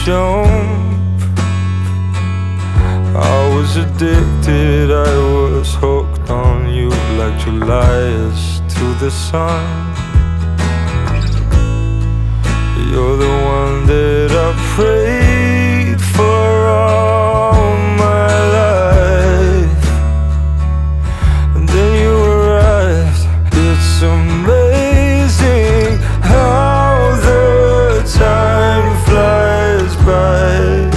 jump. I was addicted, I was hooked on you like Julius to the sun. You're the one that I prayed for all my life, and then you arrived. It's amazing how the time flies by.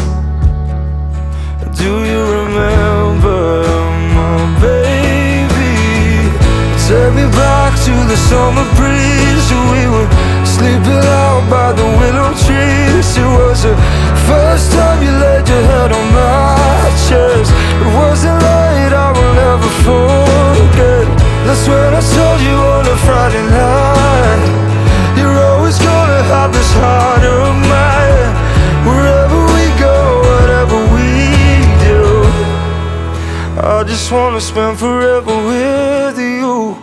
Do you remember, my baby? Take me back to the summer breeze. We were sleeping out by the willow trees. It was the first time you laid your head on my chest. It was a night I will never forget. That's when I told you on a Friday night, you're always gonna have this heart of mine. Wherever we go, whatever we do, I just wanna spend forever with you.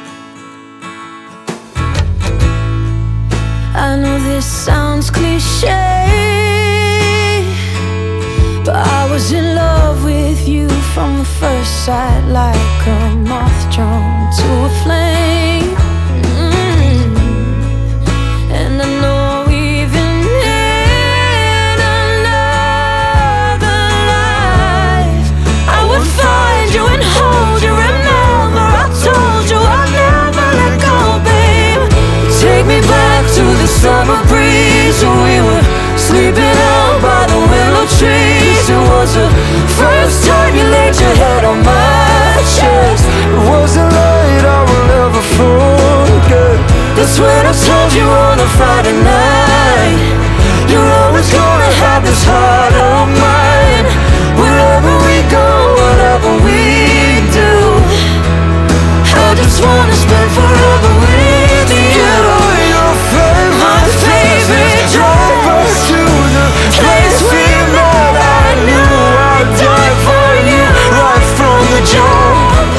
I know this sounds cliche, but I was in love with you from the first sight, like a moth drawn to a flame. And I know even in another life I would find you and hold you. Remember, I told you I'd never let go, babe. Take me back to the summer breeze when we were sleeping out by the willow trees. It was the first time you laid your head on my chest. It was a night I will never forget. That's when I told you on a Friday night, you're always gonna have this heart of mine. wherever we go, whatever we do, I just wanna spend forever with you. Get all your My favorite drive us to the place we met. I knew I'd die for you right from the jump.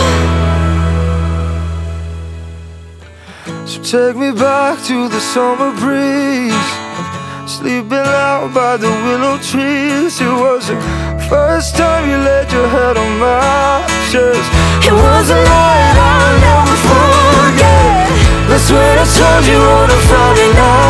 So take me back to the summer breeze, sleeping out by the willow trees. It was the first time you laid your head on my chest. It was a night I'll never forget. That's when I told you on a Friday night,